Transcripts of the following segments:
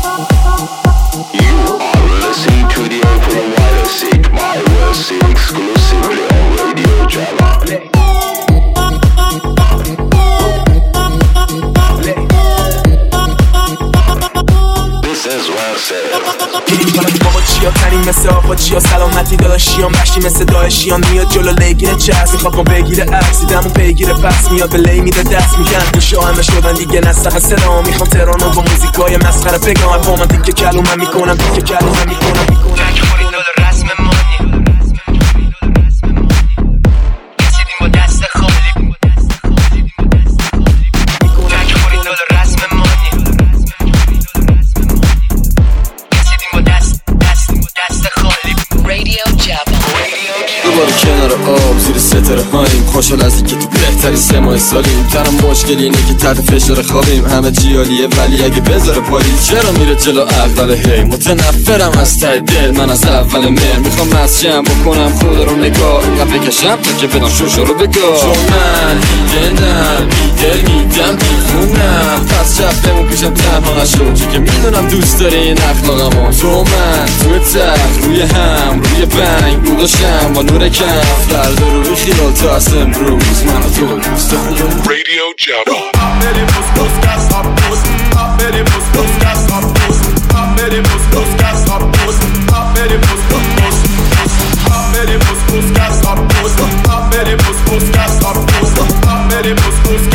مثل آقا چیا سلامتی داداشیان بشی مثل داعشیان میاد جلو لیگیر چرس میخواد ما بگیره عکس دیدمون پیگیره پس میاد به لی میده دست میگن گوشا همه شدن دیگه نسخ سلام میخوام ترانو با موزیکای مسخره بگم با من دیگه کلومه میکنم دیگه کلومه میکنم جنگ خوری دل رسم مانی رسیدیم با دست خالی جنگ خوری دل رسم مانی رسیدیم با دست خالی رادیو جوان دوباره کنار آب زیر ستاره هاییم خوشحال از اینکه تو بهتری 3 ماه سالیم تنها مشکل اینه که تحت فشار خوابیم همه جیالیه ولی اگه بذاره پاییز چرا میره جلو اول هی متنفرم از ته دل من از اول مهر میخوام مسجم بکنم خود رو نگاه اینقدر بکشم تا که بدم شوشو رو بگاه چون من دیدنم بیدل میدم دیفونم پس شبتمون پیشم تنها نشو چون که میدونم دوست داری این اخلاقمو تو من تو تخت روی هم روی بنگ بوداشم با نور کف فردا رو خیال تا از امروز من و تو دوست دارم رادیو جوان بریم بوس کاس بریم بوس کاس بریم بوس کاس بریم بوس بریم بوس کاس بریم بوس کاس بریم بوس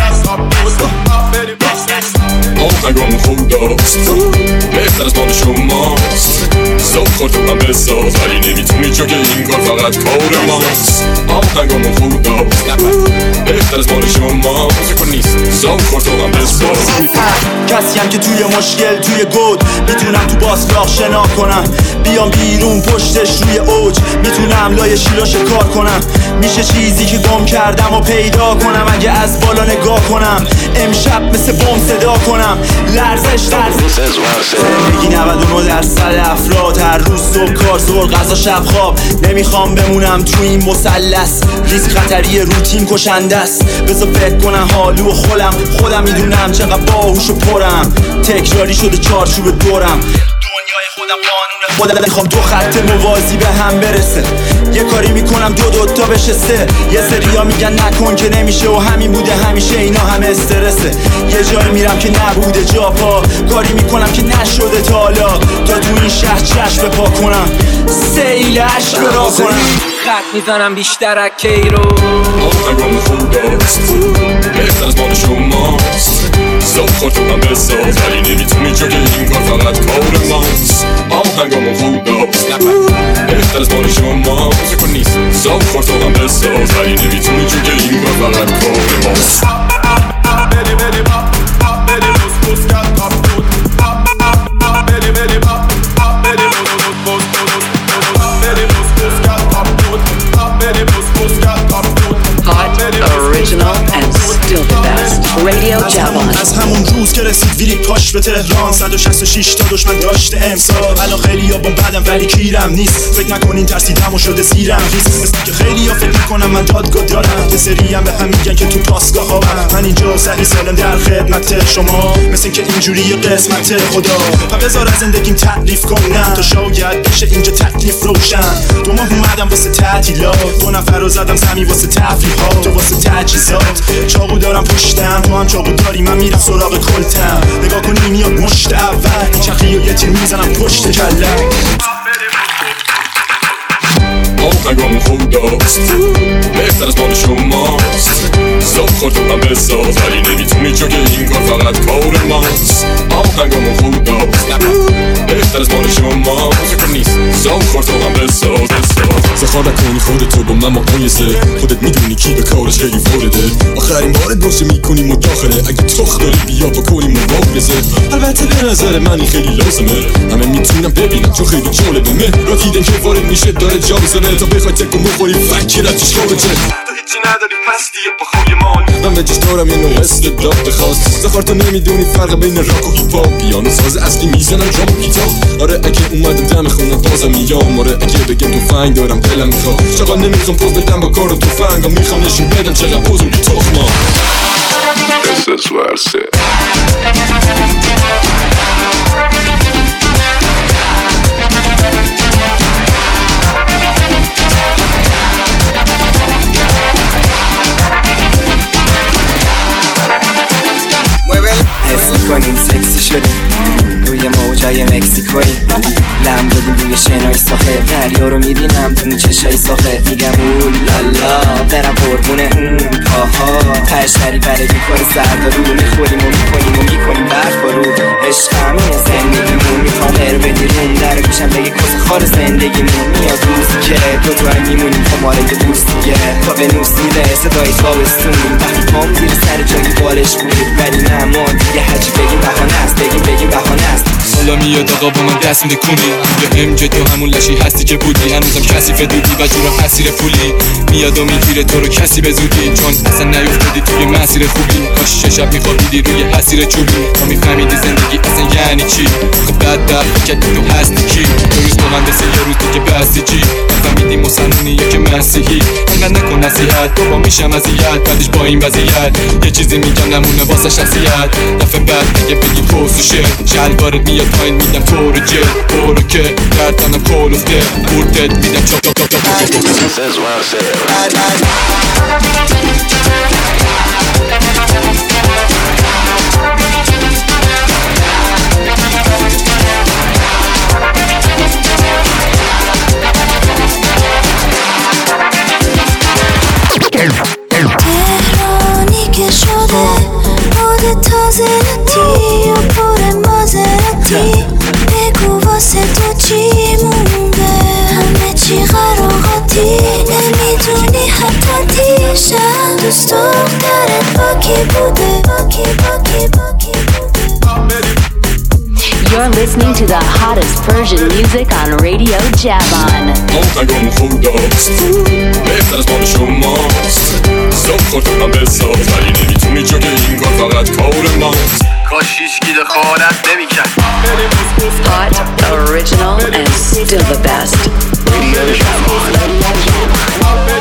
کاس آهنگام خوداست بهتر از مال شماست صاف خورد من بساز ولی نمیتونی چون که این کار فقط کار ماست آهنگام خوداست بهتر از مال شماست صاف خورد من بساز کسی هم که توی مشکل توی گود میتونم تو باسلاق شنا کنم بیام بیرون پشتش روی اوج میتونم لای شیلاش کار کنم میشه چیزی که گم کردم و پیدا کنم اگه از بالا نگاه کنم امشب مثل بم صدا کنم لرزش زندگی 99% افراد هر روز صبح کار زور غذا شب خواب نمیخوام بمونم تو این مثلث ریسک خطری روتین کشنده است بذار فکر کنم حالو و خودم میدونم چقدر باهوش و پرم تکراری شده چارچوب دورم دنیای خودم میخوام 2 خط موازی به هم برسه یه کاری میکنم 2 تا بشه 3 یه سریا میگن نکن که نمیشه و همین بوده همیشه اینا همه استرسه یه جایی میرم که نبوده جا پا کاری میکنم که نشده تا حالا تا تو این شهر چشم پا کنم سیل عشق را کنم خط میزنم بیشتر از کیرو آهنگام خوداست بهتر از مال شماست صاف خورد من بساز ولی نمیتونی چون که این کار فقط کار ماست آهنگام خوداست بهتر از مال شماست صاف خورد من بساز ولی نمیتونی چون که این کار فقط کار ماست Original and still the best. Radio Jabon. از همون روز که رسید ویلی پاش به تهران 166 تا دشمن داشته امسال الان خیلی ها بوم بدم ولی کیرم نیست فکر نکنین ترسیدم و شده زیرم ریز مثل که خیلی ها فکر میکنم من دادگاه دارم یه سری هم به هم میگن که تو پاسگاه ها من اینجا صحیح سالم در خدمت شما مثل که اینجوری قسمت خدا و بذار از زندگیم تعریف کنم تا شاید بشه اینجا تکلیف روشن 2 ماه اومدم واسه تعطیلات 2 نفر رو زدم زمین واسه تفریحات تو واسه تجهیزات چاقو دارم پشتم تو هم چاقو داری من میرم سراغ کلتم نگاه کنی میاد مشت اول چخی و یه تیر میزنم پشت کلم آهنگام خوداست بهتر از مال شماست صاف خورد من بساز ولی نمیتونی چون که این کار فقط کار ماست آهنگام خوداست بهتر از مال شماست صاف خورد من بساز سخار نکنی خودتو با من مقایسه خودت میدونی کی به کارش خیلی وارده آخرین بارت باشه میکنی مداخله اگه تخ داری بیا بکنی مبارزه البته به نظر من این خیلی لازمه همه میتونم ببینم چون خیلی جالبه مهرا دیدن که وارد میشه داره جا بزنه تا بخوای تکو بخوری فکرتش خارجه تو هیچی نداری پس دیگه با خوی مان من بهش دارم اینو استعداد خاص سخار تو نمیدونی فرق بین راک و هیپ هاپ پیانو ساز اصلی میزنم جام و گیتار آره اگه اومدم دم خونه بازم میام آره اگه بگم تو فنگ دارم دلم میخواد چقدر نمیخوام پوز بدم با کار و تو فنگا میخوام نشون بدم چقدر بزرگی تخما Eso es suarse میکنیم سکسی شدیم روی موجای مکسیکویی لم دادیم روی شنای ساخه دریا رو میبینم تو چشای ساخه میگم اولالا برم قربونه پاها پشتری برای میکنه سردارو میخوریم و میکنیم و میکنیم برف رو عشق همینه زندگیمون میخوام هر بدیرون در گوشم بگه کس خار زندگیمون میاد روزی که دوتایی میمونیم تا ماره که دوست دیگه تا به نوست میده صدای تابستون وقتی پام زیر سر جایی بالش بود ولی نه ما دیگه هرچی بگیم بهانه است بگیم بهانه است حالا میاد آقا با من دست میده کنی به هم تو همون لشی هستی که بودی هنوزم کسی فدودی و جورا حسیر پولی میاد و میگیره تو رو کسی به زودی چون اصلا نیفتادی توی مسیر خوبی کاش چه شب میخوابیدی روی حسیر چوبی تا میفهمیدی زندگی اصلا یعنی چی خب بعد دفت کردی تو هستی کی تو روز مهندسه یه روز دیگه بستی چی نفهمیدی مسلمونی یا که مسیحی انقدر نکن نصیحت بابا میشم اذیت بعدش با این وضعیت یه چیزی میگم نمونه واسه شخصیت دفعه بعد دیگه بگی پوسشه شلوارت میاد پایین میدم تو رو جل برو که گردنم کل افته بردت میدم چاپ چاپ چاپ تهرانی که شده بود تازه رتی یا پر مازراتی بگو واسه تو چی مونده همه چی قراقاتی نمیدونی حتی دیشب دوست دخترت با کی بوده You're listening to the hottest Persian music on Radio Javon. آهنگام خورداست بهتر از مال شماست صبح خورتونم بساز ولی نمیتونی جا که این کار فقط کار ماست کاش هیچکی دخالت نمیکرد Hot, original, and still the best. Radio Javon.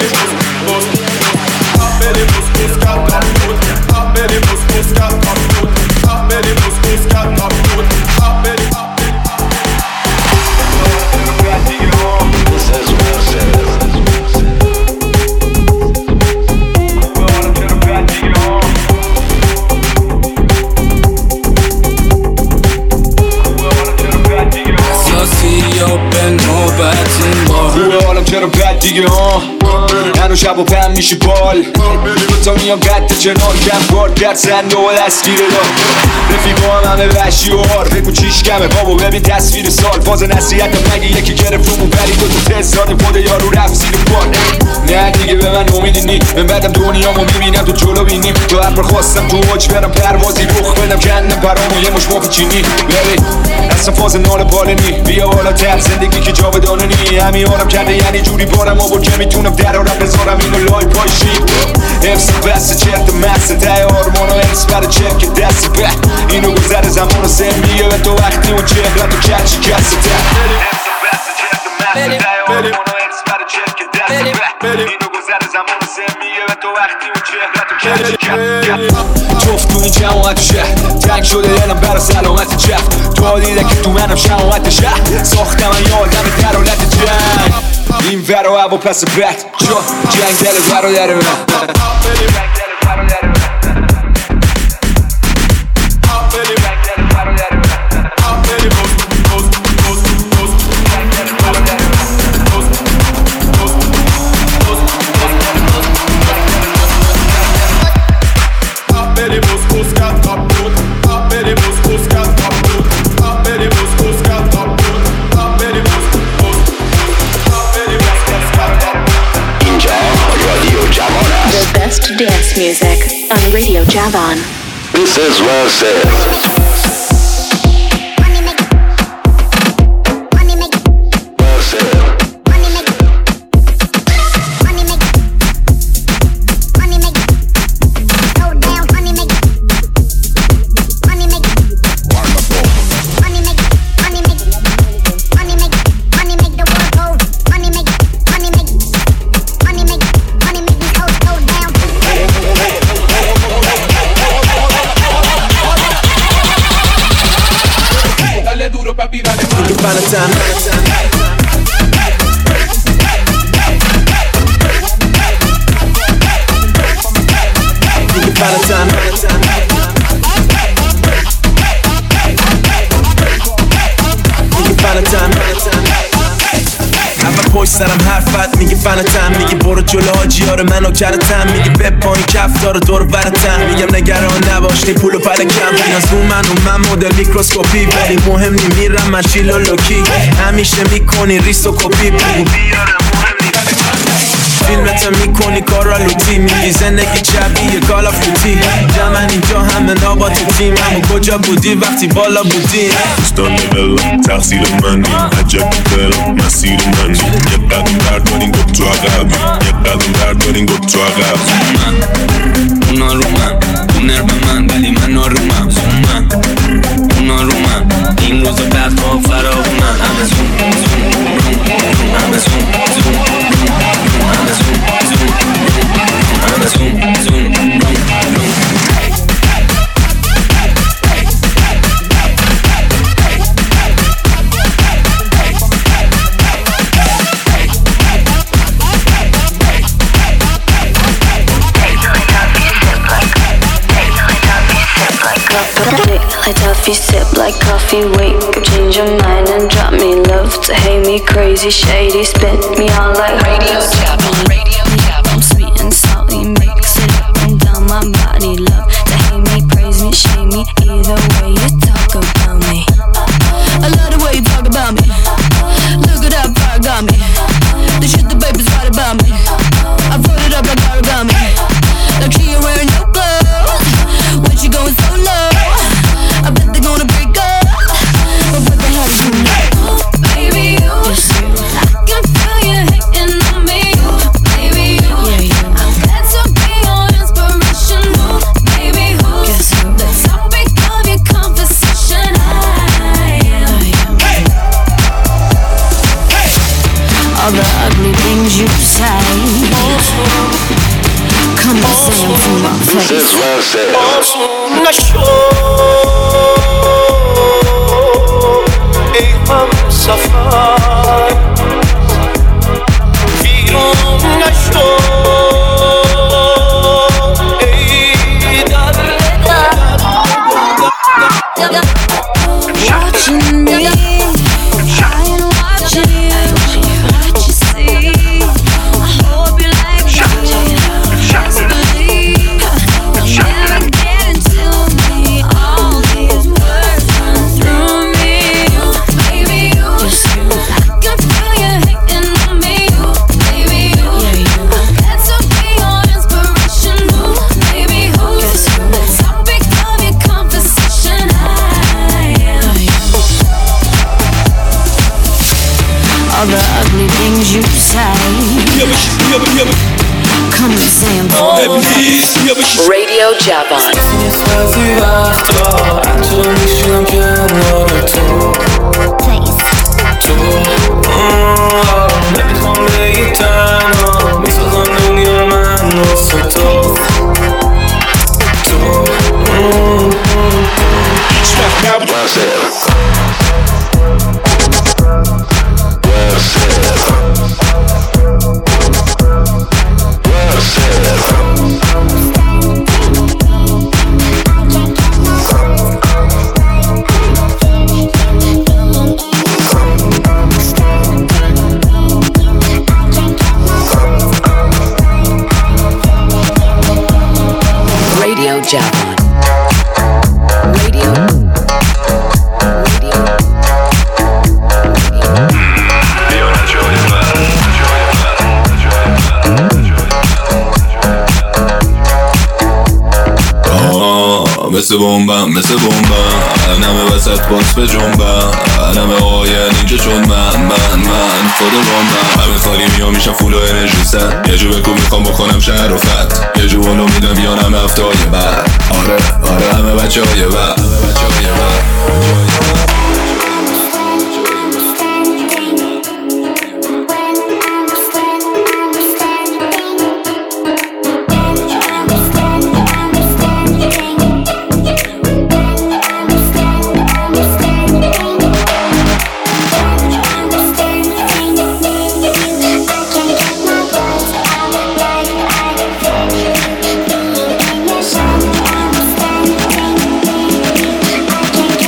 خوبه حالم چرا بد دیگه ها هنو شب و پم میشه بال تا میام قد چنار کم کار کرد سنده و دستگیره دار رفیقا هم همه وحشی و هار بگو چیش کمه بابا ببین تصویر سال فاز نصیحتم مگه یکی گرفت رو ولی تو تست داده خود یارو رفت زیر بار نه دیگه به من امیدی نی من بعدم دنیامو میبینم تو جلو بینیم تو هر خواستم تو اوج برم پروازی رخ بدم کندم پرامو یه مش مافی چینی ببین اصلا فاز نال بالنی بیا بالا تر زندگی که جاودانه نی همین حالم کرده یعنی جوری بارم آورد که میتونم درارم بذارم اینو لای پایشی حفظ بسته چرت مسته ته آرمان و حفظ برای چرک دست به اینو گذر زمان و سمیه به تو وقتی اون چهرت و کچی کسته ته حفظ بسته چرت مسته ته آرمان و حفظ برای چرک دست به اینو گذر زمان و سمیه به تو وقتی اون چهرت و کچی کسته جفت تو این جماعت و شهر تنگ شده دلم برای سلامت جفت تو دیده که تو منم شماعت شهر ساختم این آدم در حالت جنگ این ور و هوا پس بد جنگ دل برادر من Dance music on Radio Javon. This is well said. پشت سرم حرفت میگه فنتم، میگه برو جلو حاجیار منو کرتم، میگه بپانی کفتار دور برتم، میگم نگران نباش نی پولو پلکم، بینا زوم من مدل میکروسکوپی، ولی مهم نی میرم من چیل و لوکی، همیشه میکنی ریس و کپی، بگو بیارم مهم نی فیلمت میکنی کارا لوتی، میگی زندگی شبیه کال آف دیوتی، جمعن اینجا همه نابا تو تیم، همون کجا بودی وقتی بالا بودی؟ دوستان نولا تقصیر منی، عجب دلم مسیر منی، یه قدم بردارین گفت تو عقب، یه قدم بردارین گفت تو عقب. اونا رو من اونر به من ولی من نارومم، زومم اونا رو من این روز بعد ها فراغونم، همه زوم همه زوم همه زوم Like toffee, sip like coffee, wake up, change your mind and drop me love to hate me crazy, shady, spit me all like Radio Japan, Radio Japan. I'm sweet and salty, mix it up and down my body, love to hate me, praise me, shame me, either way you talk about me. I love the way you talk about me. Look at that fire got me. The shit the baby's right about me. I put it up like origami, like she ain't wearing no clothes when she going so low. I bet they're gonna break up, but what the hell do you know? Baby, you, I can feel you hating on me. Baby, you, I'm glad to be your inspiration. Baby, who's the topic of your conversation? I am. All the ugly things you say, come and say them to my face. This is well said. ای هم سفر ویران نشو ای Watching me, I ain't watching you. What you see, I hope you like me. Just believe, never get into me. All these words run through me. Baby, you, I can feel you hating on me. Baby, you, I'm glad to be your inspiration. Baby, who's the topic of your conversation? I am. All the ugly things you say, come and say them for me. Radio Japan. بعضی وقتا حتی میشینم کنار تو نمیخوام بگی تنها میسازم دنیا من واسه تو Well said. Well said. Well said. Radio Japan. Radio. مثل بومبم نمه وسط باکس به جنبم نمه آین اینجا چون من خود بومبم همه خالی میام میشم فول و انرژی سن یه جو بکو میخوام بکنم شرفت یه جو بولو میدم بیانم هفتای بعد آره همه بچه های بعد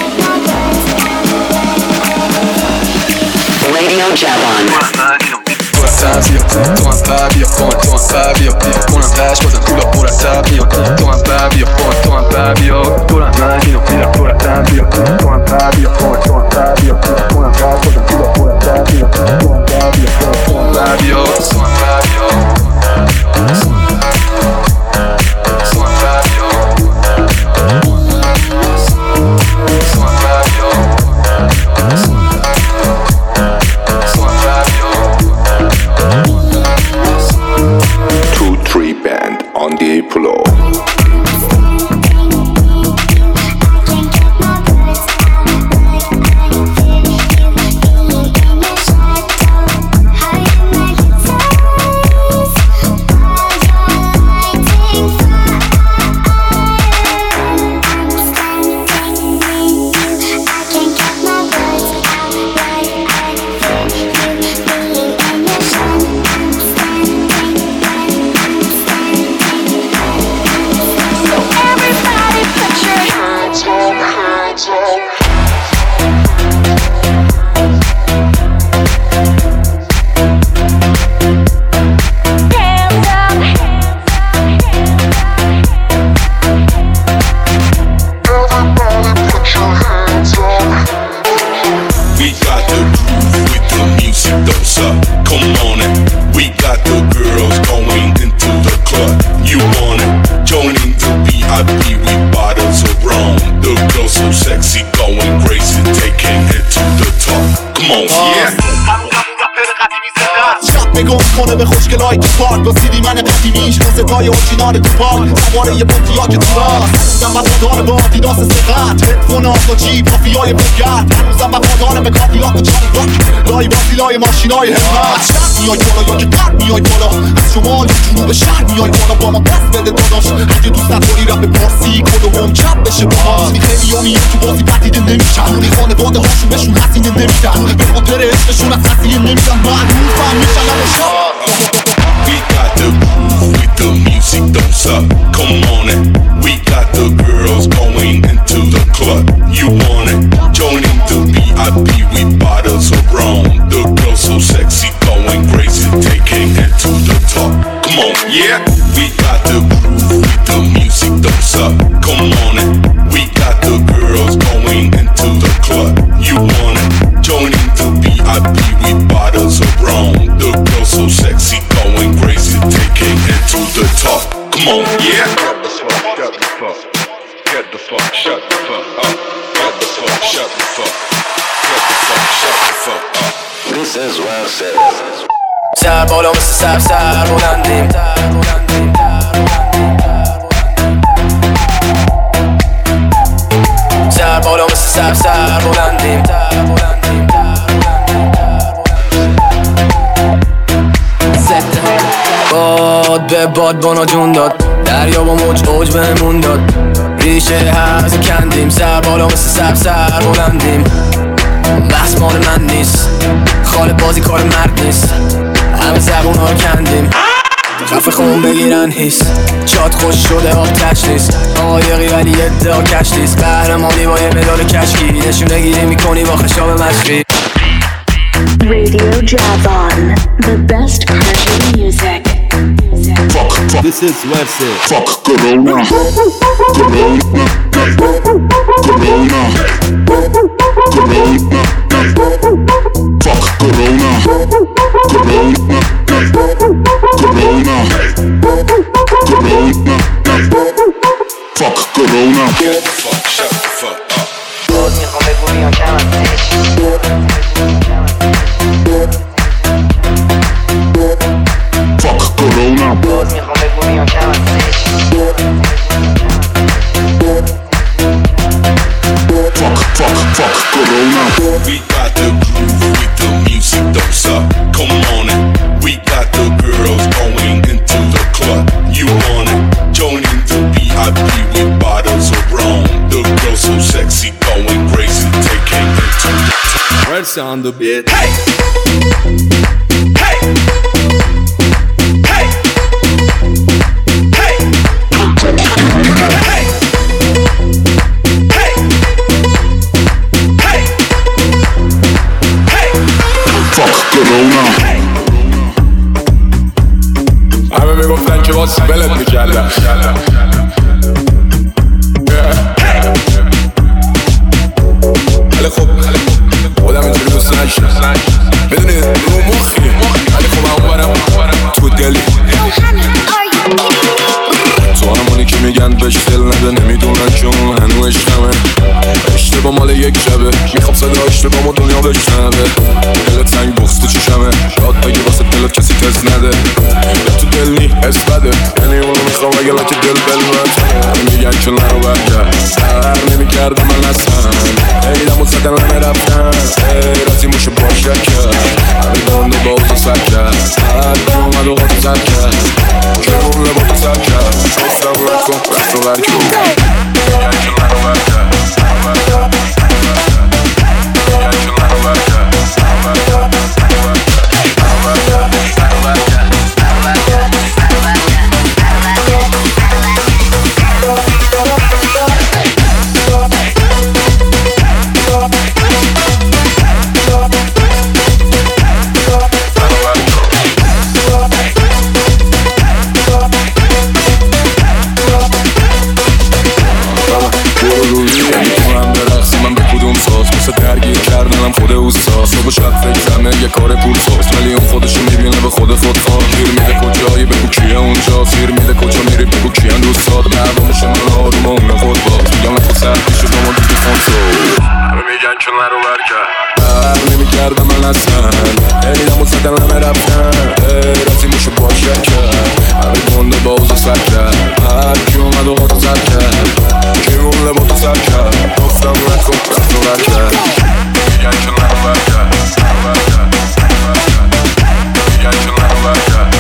Radio Japan. بیا تو هم پر بیا تو هم پر بیا کنم پش بازم کولا مرتب میاد تو هم پر بیا تو هم پر بیا دورم رنگین و پیرم مرتب بیا تو هم پر بیا تو هم پر بیا کنم پش بازم کولا مرتب بیا تو هم پر بیا تو هم پر بیا تو هم پر بیا on the Apollo. کنه به خوشگلای تو پارک با سیدی من قدیمیش با صدای اورجینال تو پارک سواره یه بوتیا که تو راست هنوزم وفادار با آدیداس سقط هدفونات با جیب مافیای بوگرد هنوزم وفادار به کادیلاک و چاری راک لای واسیلای ماشینای همت شرق میای بالا یا که قرد میای بالا از شمال جنوب شرق میای بالا با ما دست بده داداش اگه دوست نداری رپ پارسی کدوم چپ بشه باهاش خیلی همیه تو بازی پدیده نمیشن اونی خانواده هاشون بهشون حسینه نمیدن به خاطر عشقشون از حسینه نمیدن معروفم میشن همه We got the groove with the music, don't suck. Come on it. We got the girls going into the club. You want it? Joining the VIP with bottles of rum. The girls so sexy, going crazy, taking it to the top. Come on, yeah. We got the groove with the music, don't suck. Come on it. We got the girls going into the club. You want it? Joining the VIP with bottles of rum. The girls so sexy, going crazy, taking it to the top. Come on, yeah. Get the fuck, get the fuck, shut the fuck up. Get the fuck, shut the fuck. Get the fuck, shut the fuck up. This is what I said. سر بالا مثل سر بلندیم سر بالا مثل سر بلندیم باد به باد بانا جون داد دریا با موج اوج بهمون داد ریشه هرزو کندیم سر بالا مثل سر بلندیم بحث مال من نیست خال بازی کار مرد نیست همه زبون ها رو کندیم خفه خون بگیرن هیست چات خوش شده آتش نیست آقایقی ولی ادعا کش نیست قهرمانی با یه مدال کشکی نشونه گیری میکنی با خشاب مشقی Radio Javon, the best Persian music. Fuck, this is what I said. Fuck Corona. Corona. Corona. Corona. Fuck Corona. Corona. Corona. Corona. Fuck Corona. Get the fuck, shut the fuck up. باز میخوام بگو بیان کم ازش Fuck Corona. باز میخوام بگو بیان کم ازش Fuck Corona. We got the groove with the music, don't suck. Come on it. We got the girls going into the club. You want it? Joining the VIP with bottles of rum. The girls so sexy, going crazy, taking it to the top. Red sound a bit. Hey! Hey! Hey! Hey! Hey! Fuck Corona. ولت میکردم ولی خب خودم اینجوری دوست نشم بدونی رو مخی ولی خب اونورم تو دلی تو همونی که میگن بهش دل نده نمیدونن که اون هنو عشقمه اشتباه مال یک شبه میخوام صدا اشتباه ما دنیا بشنبه دل تنگ بخص تو چشمه یاد بگی واسه دلت کسی کس نده تو دل نی حس بده یعنی اونو میخوام اگه لکه دل بلمت میگن که نرو برگرد سر نمیکردم من اصلا ایدم و زدن همه رفتن رازی موشه باشه کرد همه دانده با اوزا سر کرد هر که اومد و خودو سر کرد که اون لباتو سر کرد شستم نکن رفت و برکن میگن که نرو برگرد خود اوستا صبح شب فکر زمه یه کار پول ساز ولی اون خودشو میبینه به خود خود گیر میده کجایی بگو کیه اونجا سیر میده کجا میری بگو کیه دوستاد مردمشون من آروم اون خود باز میگم نکن سر پیشه با ما دیگه فانسو همه میگن که نرو برکرد نمیکردم من اصلا ایدم و زدن همه رفتن رازی موشو باشه کرد همه گنده با اوزا سر کرد هر کی اومد و خودو سر کرد کی اون لباتو سر کرد گفتم نکن رفت و برکرد میگن که نرو برگرد میگن که نرو برگرد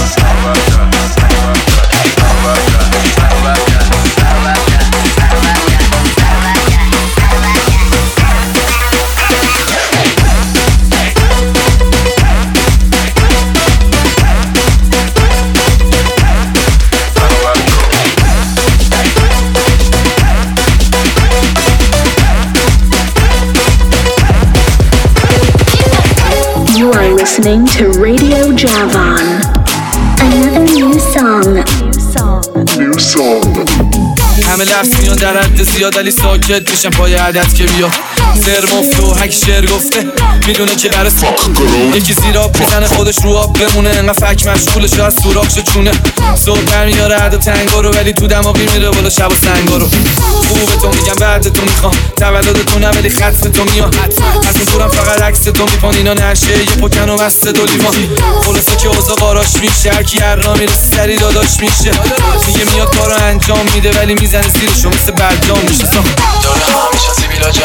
You are listening to Radio Javan. Another new song. New song. همه لفظ میان در حد زیاد ولی ساکت میشن پای عدد که بیا سر مفتو هک شعر گفته میدونه که قراره یکی زیر آب میزنه خودش رو آب بمونه انقدر فک مشغوله شاید سوراخ شه چونه صبح برمیاره عد و تنگا رو ولی تو دماغی میره بالا شب و سنگا رو خوبه تو میگم بعد تو میخوام تولد تو نه ولی خطف تو میاد از این دورم فقط عکس تو میپان اینا نشه یه پکن و مست دو لیوان خلاصه که اوضاع قاراش میشه هرکی هر را میره سری داداش میشه میگه میاد کارو انجام میده ولی میزنه زیرشو مثل برجام میشه داره ها میشه زیبیلا جان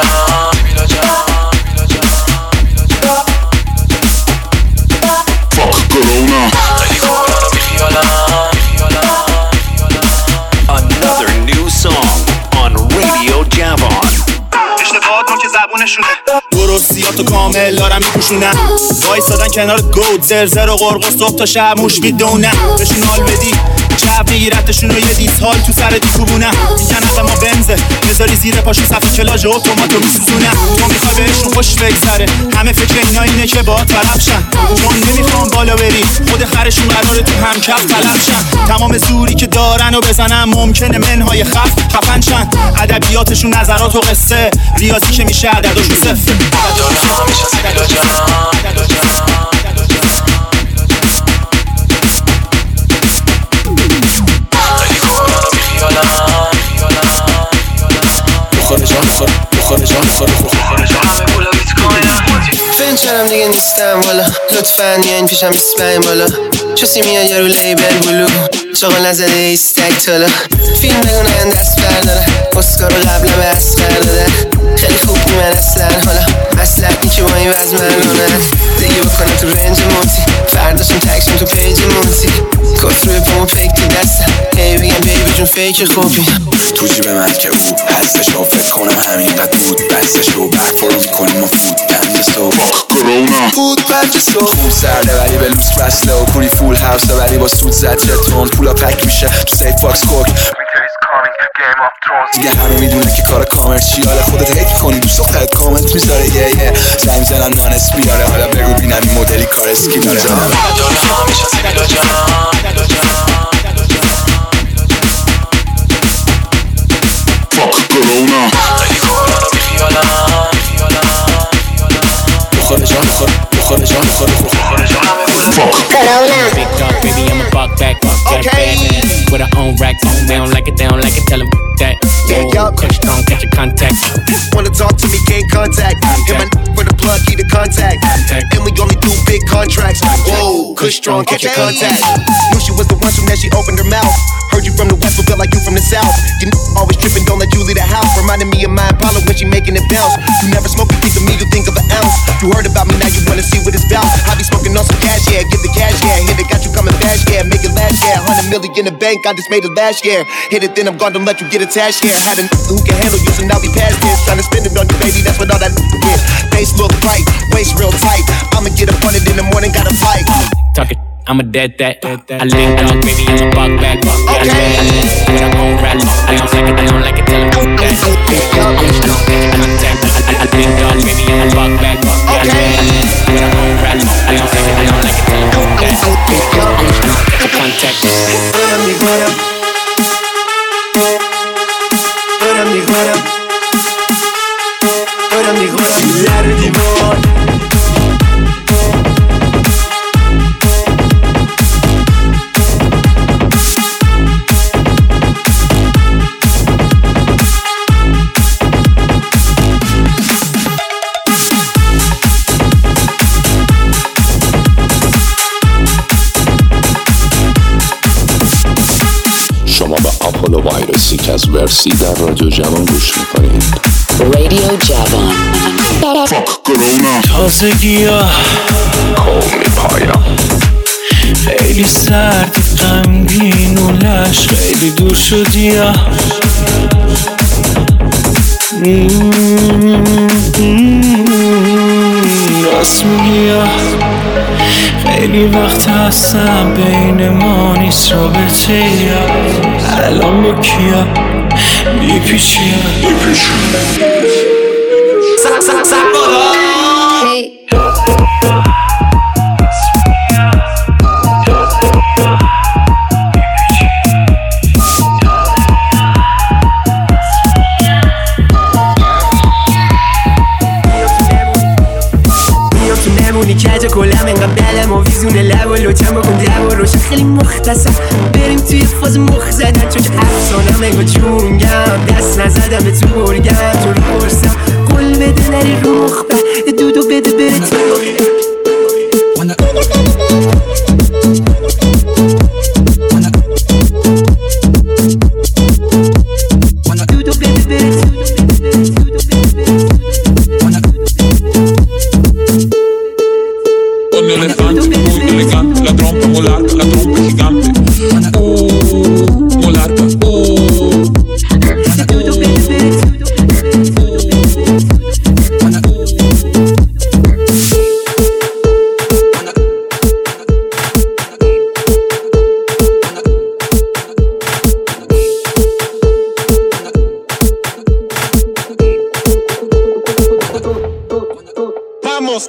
Fuck Corona. Another new song on Radio Javan. اشتباهات ما که زبونشونه درستیاتو کامل دارم میپوشونم وایسادن کنار گود زرزر و قرقص صبح تا شب موش میدونم بهشون حال بدی چپ میگیرتشون رو یه دیس حال تو سر دیکوبونم میگن اقا ما بنزه بذاری زیر پاشون صفی کلاژ اتوماتو میسوزونم تو میخوای بهشون خوش بگذره همه فکر اینا اینه که با طرف شن چون نمیخوام بالا بری خود خرشون قراره تو هم کف طلب شن تمام زوری که دارن و بزنن ممکنه منهای خفن شن ادبیاتشون نظرات و قصه ریاضی که میشه عدداشون صفر فنچرم دیگه نیستم والا لطفاً یا این پیشم 25 بالا چوسی میاد یا رو لیبل بلو چاقل نزده ایستک تالا فیلم بگونن دست بردارن اسکار رو قبلا به اسخر دادن خیلی خوب نی من اصلا حالا مسلکی که با این وز ملانن دیگه بکنم تو رنج موتی فرداشم تکشم تو پیج موتی کت روی پامو پیک تو دستم هی بگم بیبی جون فیک خوبی تو جیب من که او هستش و فکر کنم همینقدر بود بستش رو برفارو میکنیم و فود بندستو Corona. فود بندستو خون سرده ولی به لوس رسله و پولی فول هاوسه ولی با سود زد جتون پولا پک میشه تو سیف باکس کوک دیگه همه میدونه که کار کامرچیاله خودت هیت کنی دوست دخترت کامنت میذاره یه زنگ زنم نان اسپیاره حالا بگو بینم این مدلی کار اسکی داره کرونا خیلی کرونا رو بیخیالم بخور جان بخور جان Corona. Big dog, baby, I'm a buck back. Got a bad man with her own racks. They don't like it, tell them that. Whoa, quick strong, catch your contact. Wanna talk to me, gain contact. Hit my for the plug, key to contact. And we only do big contracts. Whoa, Kush strong, catch your contact. Knew she was the one, so now she opened her mouth. Heard you from the west, but felt like you from the south. You always tripping, don't let you leave the house. Reminding me of my Apollo when she making it bounce. You never smoke, you think of me, you think of an ounce. You heard about me, now you wanna see what it's about. I be smoking on some cash, yeah, give the cash, yeah. Hit it, got you coming fast, yeah, make it last, yeah. 100 million in the bank, I just made it last year. Hit it, then I'm gone, don't let you get attached, yeah. Had a who can handle you, so now we past this. Tryna spend it on you, baby, that's what all that is. Face look right, waist real tight. I'ma get up on it in the morning, gotta fight. Talk it, I'm a dead that. I lick dog, baby, I'm a buck back. Okay. With her own rap. They don't like it, tell them that. Quick strong, catch your contact. I lick dog, baby, I'm a buck back. Okay. With her own rap. They don't like it, tell them that. Quick strong, catch your contact. شما به آپولو وایرسی که از ورسی در رادیو جوان گوش میکنید. رادیو جوان. کرونا تازگی ها کومی پایا خیلی سردی غمگین و لش خیلی دور شدی ها راست میگی ها خیلی وقت هستم بین ما نیست رابطه یا الان با کیا بیپیچی ها کج کلم انقدر بلم و ویزون لب و لوچم بکن دو روشن خیلی مختصر بریم توی فاز مخ زدن چون افسانم انگار چونگم دست نزدم به تو برگم تو رو پرسم قول بده نری رو مخبه دودو بده بره تو La trompa molarca, la trompa gigante. Molarca, Vamos.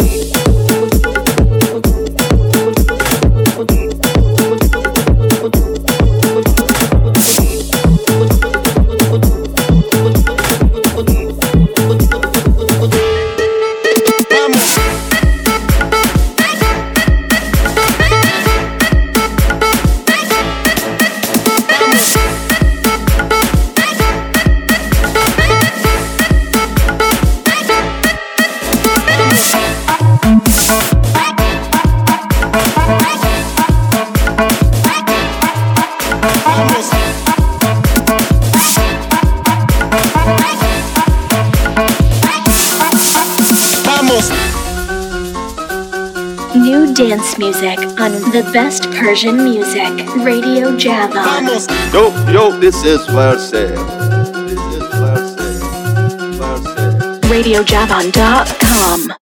New dance music on the best Persian music, Radio Javan. Yo, this is Verse. RadioJavan.com